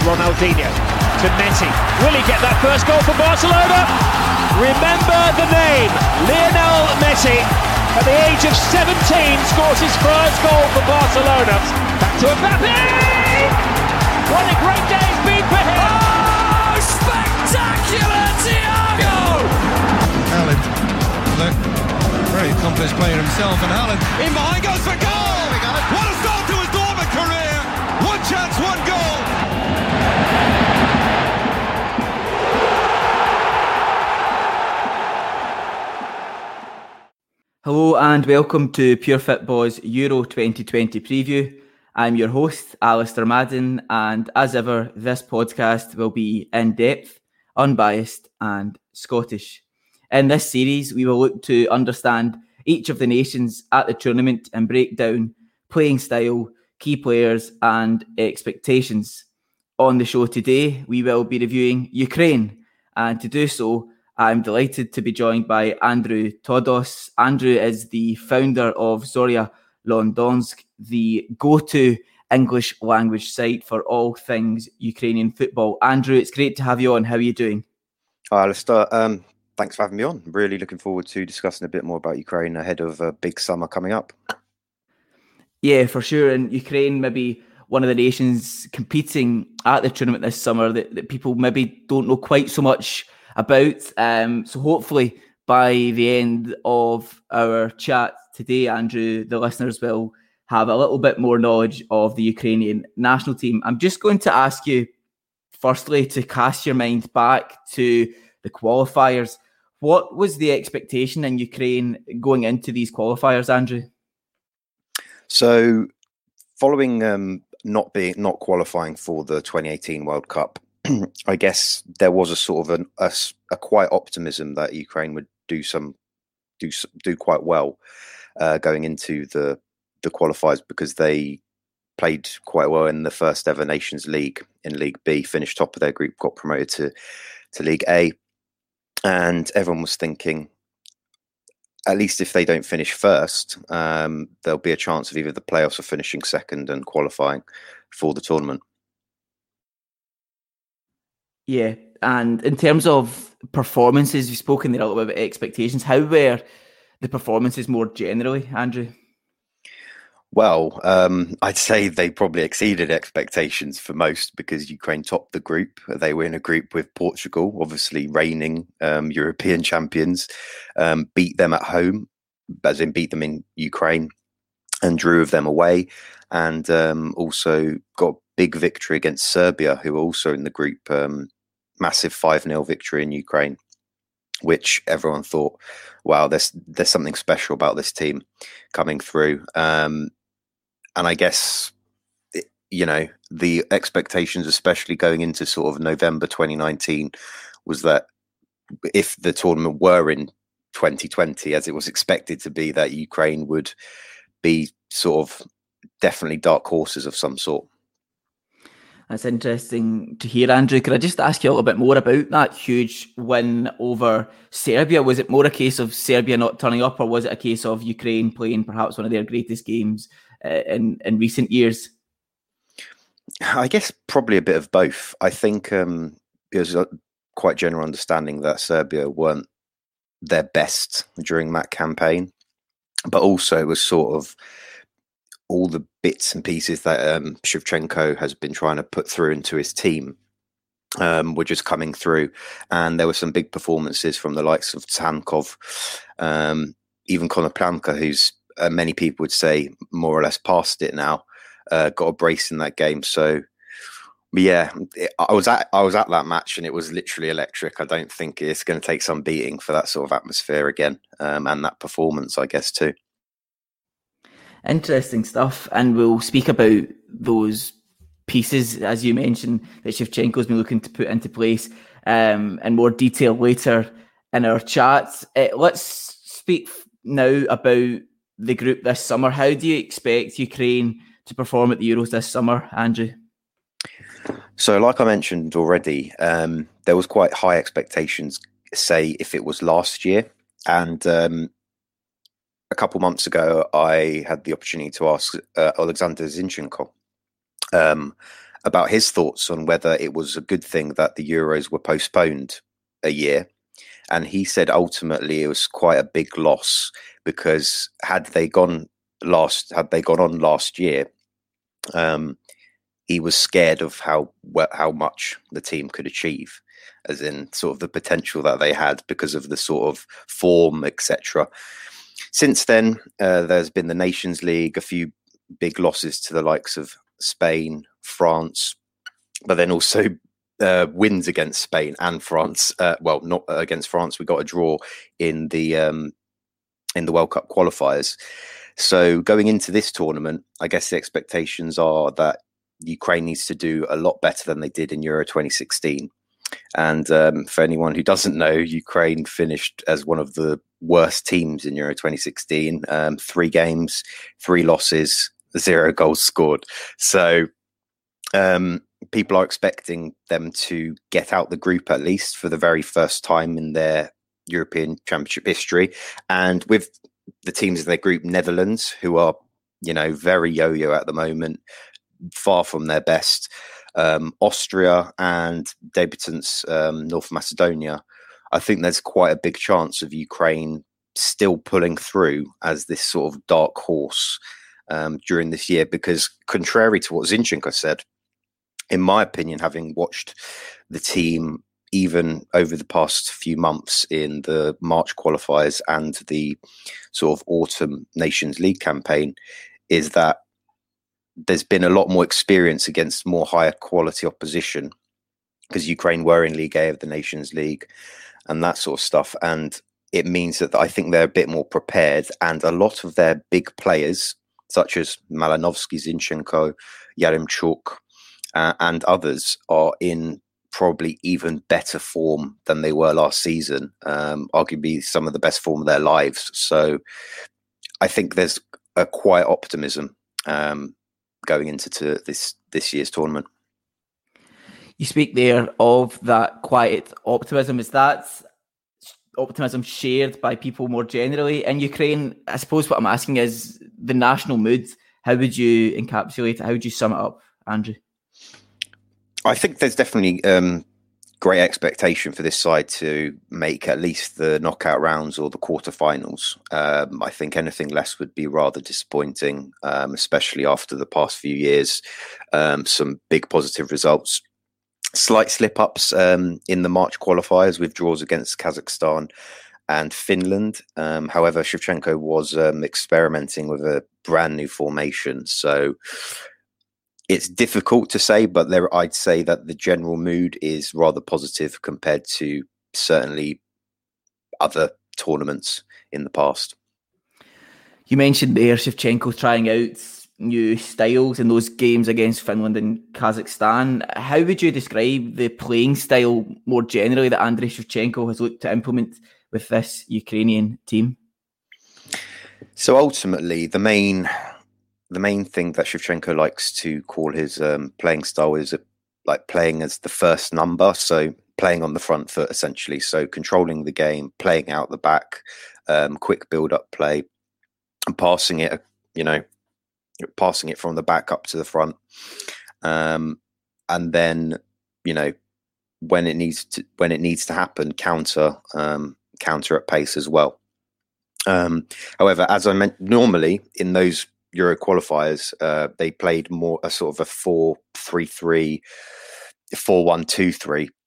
Ronaldinho to Messi. Will he get that first goal for Barcelona? Remember the name, Lionel Messi. At the age of 17, scores his first goal for Barcelona. Back to Mbappe! What a great day it's been for him! Oh, spectacular, Thiago! Haaland, look, very accomplished player himself, and Haaland in behind goes for goal! What a start to his Dortmund career! One chance, one goal! Hello and welcome to Pure Football's Euro 2020 preview. I'm your host, Alistair Madden, and as ever, this podcast will be in-depth, unbiased and Scottish. In this series, we will look to understand each of the nations at the tournament and break down playing style, key players and expectations. On the show today, we will be reviewing Ukraine, and to do so, I'm delighted to be joined by Andrew Todos. Andrew is the founder of Zorya Londonsk, the go-to English language site for all things Ukrainian football. Andrew, it's great to have you on. How are you doing? Hi, Alistair. Thanks for having me on. Really looking forward to discussing a bit more about Ukraine ahead of a big summer coming up. Yeah, for sure. And Ukraine, maybe one of the nations competing at the tournament this summer that people maybe don't know quite so much about. So hopefully by the end of our chat today, Andrew, the listeners will have a little bit more knowledge of the Ukrainian national team. I'm just going to ask you, firstly, to cast your mind back to the qualifiers. What was the expectation in Ukraine going into these qualifiers, Andrew? So following not qualifying for the 2018 World Cup, I guess there was a sort of a quiet optimism that Ukraine would do quite well going into the qualifiers, because they played quite well in the first ever Nations League in League B, finished top of their group, got promoted to League A, and everyone was thinking, at least if they don't finish first, there'll be a chance of either the playoffs or finishing second and qualifying for the tournament. Yeah, and in terms of performances, you've spoken there a little bit about expectations. How were the performances more generally, Andrew? Well, I'd say they probably exceeded expectations for most, because Ukraine topped the group. They were in a group with Portugal, obviously reigning European champions, beat them at home, as in beat them in Ukraine, and drew of them away, and also got a big victory against Serbia, who were also in the group. Massive 5-0 victory in Ukraine, which everyone thought, wow, there's something special about this team coming through. And I guess, the expectations, especially going into sort of November 2019, was that if the tournament were in 2020, as it was expected to be, that Ukraine would be sort of definitely dark horses of some sort. That's interesting to hear, Andrew. Could I just ask you a little bit more about that huge win over Serbia? Was it more a case of Serbia not turning up, or was it a case of Ukraine playing perhaps one of their greatest games in recent years? I guess probably a bit of both. I think there's a quite general understanding that Serbia weren't their best during that campaign, but also it was sort of all the bits and pieces that Shevchenko has been trying to put through into his team were just coming through. And there were some big performances from the likes of Tsankov, even Konoplyanka, who's many people would say more or less past it now, got a brace in that game. So, yeah, I was at that match and it was literally electric. I don't think it's going to take some beating for that sort of atmosphere again, and that performance, I guess, too. Interesting stuff, and we'll speak about those pieces, as you mentioned, that Shevchenko's been looking to put into place in more detail later in our chat. Let's speak now about the group this summer. How do you expect Ukraine to perform at the Euros this summer, Andrew? So, like I mentioned already, there was quite high expectations, say, if it was last year. And a couple months ago, I had the opportunity to ask Alexander Zinchenko about his thoughts on whether it was a good thing that the Euros were postponed a year. And he said ultimately it was quite a big loss, because had they gone on last year, he was scared of how much the team could achieve, as in sort of the potential that they had because of the sort of form, etc. Since then, there's been the Nations League, a few big losses to the likes of Spain, France, but then also wins against Spain and France. Well, not against France. We got a draw in the World Cup qualifiers. So going into this tournament, I guess the expectations are that Ukraine needs to do a lot better than they did in Euro 2016. And for anyone who doesn't know, Ukraine finished as one of the worst teams in Euro 2016. 3 games, 3 losses, 0 goals scored. So people are expecting them to get out the group at least for the very first time in their European Championship history. And with the teams in their group, Netherlands, who are, very yo-yo at the moment, far from their best, Austria and debutants North Macedonia, I think there's quite a big chance of Ukraine still pulling through as this sort of dark horse during this year, because contrary to what Zinchenko said, in my opinion, having watched the team even over the past few months in the March qualifiers and the sort of autumn Nations League campaign, is that there's been a lot more experience against more higher quality opposition, because Ukraine were in Ligue A of the Nations League and that sort of stuff. And it means that I think they're a bit more prepared, and a lot of their big players, such as Malinovsky, Zinchenko, Yaremchuk, and others, are in probably even better form than they were last season, arguably some of the best form of their lives. So I think there's a quiet optimism going into this year's tournament. You speak there of that quiet optimism. Is that optimism shared by people more generally in Ukraine? I suppose what I'm asking is the national mood. How would you encapsulate it? How would you sum it up, Andrew? I think there's definitely great expectation for this side to make at least the knockout rounds or the quarterfinals. I think anything less would be rather disappointing, especially after the past few years. Some big positive results. Slight slip-ups in the March qualifiers with draws against Kazakhstan and Finland. However, Shevchenko was experimenting with a brand new formation. So it's difficult to say, but I'd say that the general mood is rather positive compared to certainly other tournaments in the past. You mentioned there Shevchenko trying out new styles in those games against Finland and Kazakhstan. How would you describe the playing style more generally that Andriy Shevchenko has looked to implement with this Ukrainian team? So ultimately, the main thing that Shevchenko likes to call his playing style is like playing as the first number, so playing on the front foot essentially, so controlling the game, playing out the back, quick build-up play, and passing it from the back up to the front, and then when it needs to happen, counter at pace as well. However, as I meant, normally in those Euro qualifiers, they played more a sort of a 4-3-3, 4-1-2-3,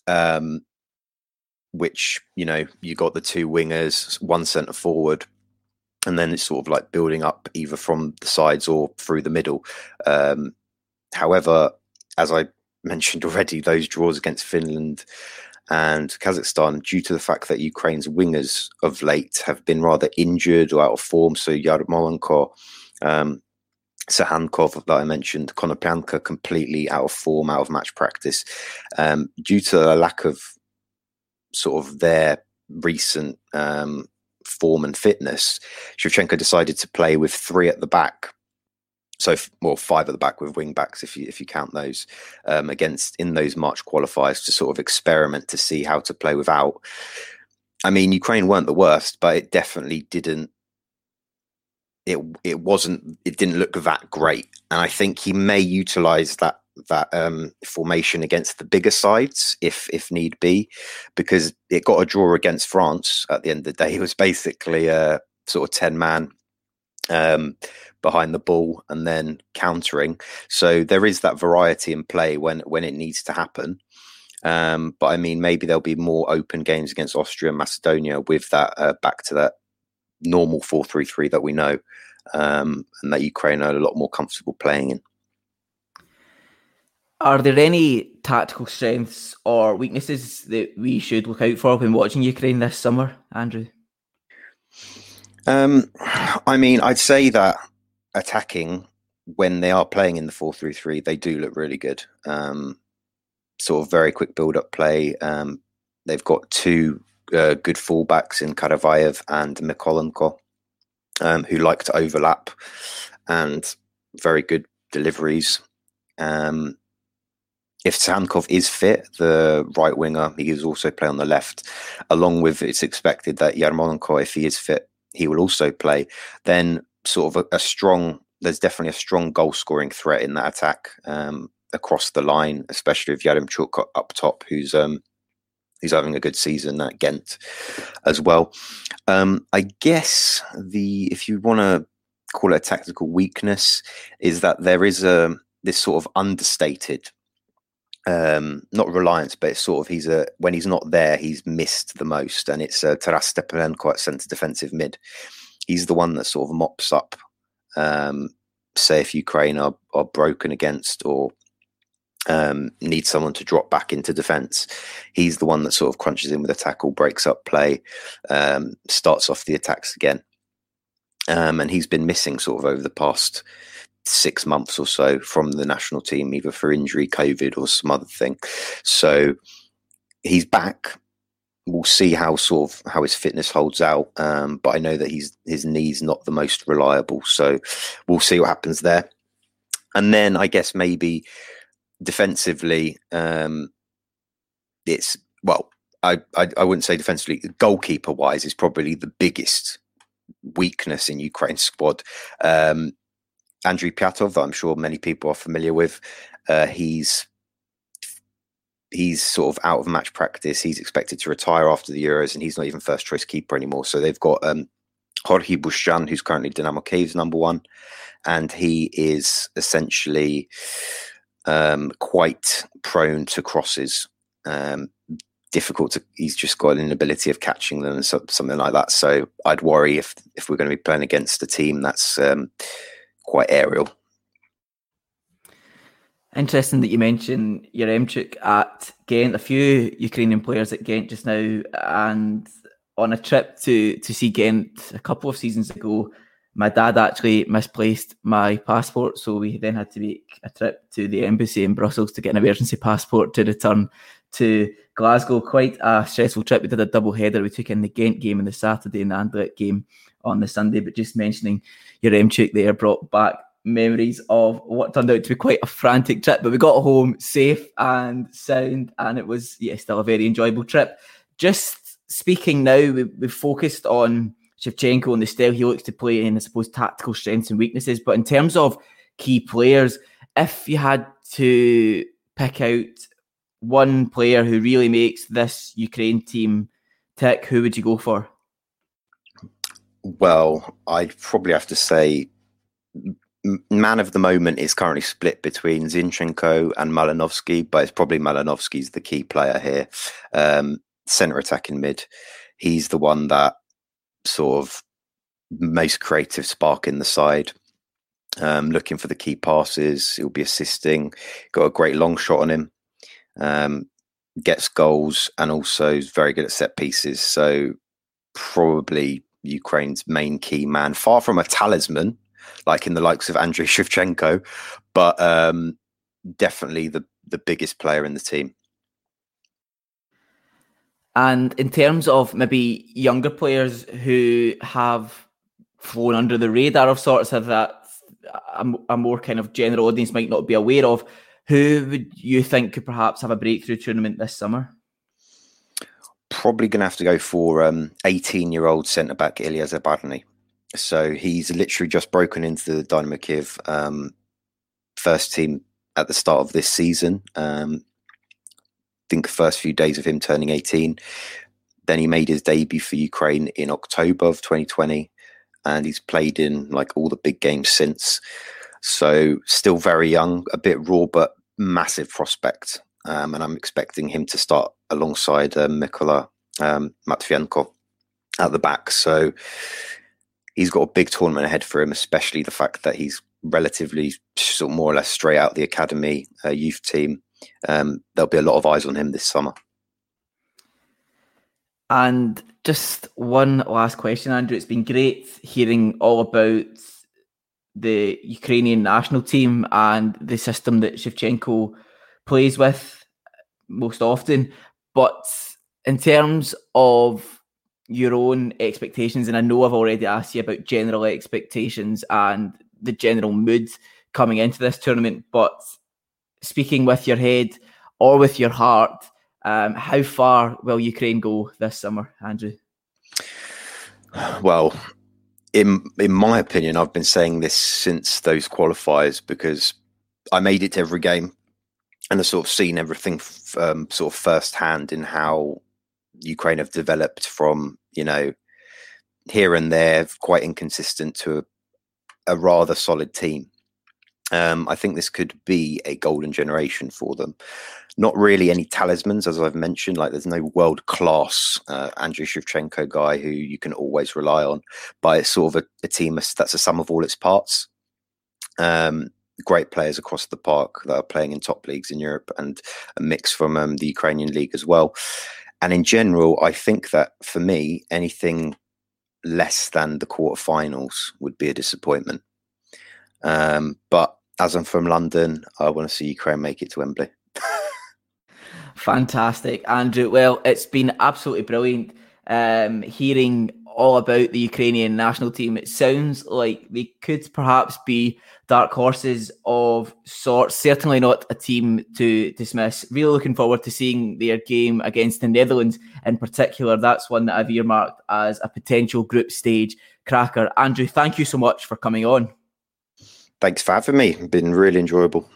which you got the 2 wingers, 1 centre forward, and then it's sort of like building up either from the sides or through the middle. However, as I mentioned already, those draws against Finland and Kazakhstan, due to the fact that Ukraine's wingers of late have been rather injured or out of form, so Yarmolenko, Sahankov that I mentioned, Konoplyanka completely out of form, out of match practice, due to the lack of sort of their recent form and fitness, Shevchenko decided to play with 3 at the back. So, 5 at the back with wing backs, if you count those, in those March qualifiers, to sort of experiment to see how to play without. I mean, Ukraine weren't the worst, but it definitely didn't. It didn't look that great, and I think he may utilize that formation against the bigger sides if need be, because it got a draw against France at the end of the day. It was basically a sort of 10-man behind the ball and then countering. So there is that variety in play when it needs to happen. But I mean, maybe there'll be more open games against Austria and Macedonia with that back to that normal 4-3-3 that we know, and that Ukraine are a lot more comfortable playing in. Are there any tactical strengths or weaknesses that we should look out for when watching Ukraine this summer, Andrew? I mean, I'd say that attacking, when they are playing in the 4-3-3, they do look really good. Sort of very quick build-up play. They've got two good fullbacks in Karavayev and Mikolenko, who like to overlap, and very good deliveries. If Sankov is fit, the right winger, he is also play on the left, along with, it's expected that Yarmolenko, if he is fit, he will also play. Then sort of there's definitely a strong goal scoring threat in that attack across the line, especially with Yaremchuk up top, who's having a good season at Ghent as well. I guess if you want to call it a tactical weakness, is that there is this sort of understated, not reliance, but it's sort of when he's not there, he's missed the most, and it's Taras Stepanenko at centre defensive mid. He's the one that sort of mops up, say if Ukraine are broken against or need someone to drop back into defence. He's the one that sort of crunches in with a tackle, breaks up play, starts off the attacks again. And he's been missing sort of over the past 6 months or so from the national team, either for injury, COVID, or some other thing. So he's back. We'll see how his fitness holds out. But I know that his knee's not the most reliable. So we'll see what happens there. And then I guess maybe defensively, it's, well, I wouldn't say defensively, goalkeeper wise is probably the biggest weakness in Ukraine's squad. Andriy Pyatov, that I'm sure many people are familiar with, he's sort of out of match practice. He's expected to retire after the Euros, and he's not even first choice keeper anymore. So they've got Jorge Bushchan, who's currently Dynamo Kiev's number one, and he is essentially quite prone to crosses. He's just got an inability of catching them and something like that. So I'd worry if we're going to be playing against a team that's quite aerial. Interesting that you mentioned Yaremchuk at Ghent. A few Ukrainian players at Ghent just now, and on a trip to see Ghent a couple of seasons ago, my dad actually misplaced my passport, so we then had to make a trip to the embassy in Brussels to get an emergency passport to return to Glasgow. Quite a stressful trip. We did a double header. We took in the Ghent game on the Saturday and the Anderlecht game on the Sunday. But just mentioning Yaremchuk there brought back memories of what turned out to be quite a frantic trip. But we got home safe and sound, and it was still a very enjoyable trip. Just speaking now, we've focused on Shevchenko and the style he looks to play in, I suppose, tactical strengths and weaknesses. But in terms of key players, if you had to pick out one player who really makes this Ukraine team tick, who would you go for? Well, I'd probably have to say man of the moment is currently split between Zinchenko and Malinovsky, but it's probably Malinovsky's the key player here. Centre attacking mid. He's the one that sort of most creative spark in the side, looking for the key passes. He'll be assisting, got a great long shot on him, gets goals, and also is very good at set pieces. So probably Ukraine's main key man, far from a talisman like in the likes of Andriy Shevchenko, but definitely the biggest player in the team. And in terms of maybe younger players who have flown under the radar of sorts, or that a more kind of general audience might not be aware of, who would you think could perhaps have a breakthrough tournament this summer? Probably going to have to go for 18-year-old centre-back Ilya Zabarny. So he's literally just broken into the Dynamo Kiev first team at the start of this season. I think the first few days of him turning 18. Then he made his debut for Ukraine in October of 2020, and he's played in like all the big games since. So still very young, a bit raw, but massive prospect. And I'm expecting him to start alongside Mykola Matvienko at the back. So he's got a big tournament ahead for him, especially the fact that he's relatively sort of more or less straight out the academy youth team. There'll be a lot of eyes on him this summer. And just one last question, Andrew. It's been great hearing all about the Ukrainian national team and the system that Shevchenko plays with most often. But in terms of your own expectations, and I know I've already asked you about general expectations and the general mood coming into this tournament, but speaking with your head or with your heart, how far will Ukraine go this summer, Andrew? Well, in my opinion, I've been saying this since those qualifiers, because I made it to every game and I've sort of seen everything sort of firsthand in how Ukraine have developed from, here and there, quite inconsistent, to a rather solid team. I think this could be a golden generation for them. Not really any talismans, as I've mentioned. Like, there's no world-class Andriy Shevchenko guy who you can always rely on. But it's sort of a team that's a sum of all its parts. Great players across the park that are playing in top leagues in Europe, and a mix from the Ukrainian league as well. And in general, I think that for me, anything less than the quarterfinals would be a disappointment. But as I'm from London, I want to see Ukraine make it to Wembley. Fantastic, Andrew. Well, it's been absolutely brilliant hearing all about the Ukrainian national team. It sounds like they could perhaps be dark horses of sorts. Certainly not a team to dismiss. Really looking forward to seeing their game against the Netherlands in particular. That's one that I've earmarked as a potential group stage cracker. Andrew, thank you so much for coming on. Thanks for having me. It's been really enjoyable.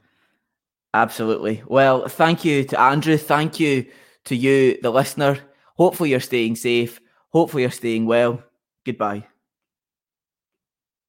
Absolutely. Well, thank you to Andrew. Thank you to you, the listener. Hopefully you're staying safe. Hopefully you're staying well. Goodbye.